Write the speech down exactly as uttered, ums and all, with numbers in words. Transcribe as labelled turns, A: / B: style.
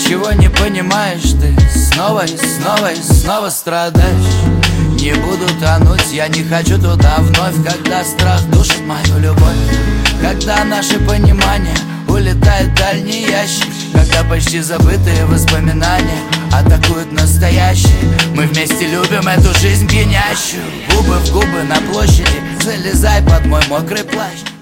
A: ничего не понимаешь, ты снова и снова и снова страдаешь. Не буду тонуть, я не хочу туда вновь, когда страх душит мою любовь, когда наше понимание улетает в дальний ящик, когда почти забытые воспоминания атакуют настоящие. Мы вместе любим эту жизнь пьянящую. Губы в губы на площади, залезай под мой мокрый плащ.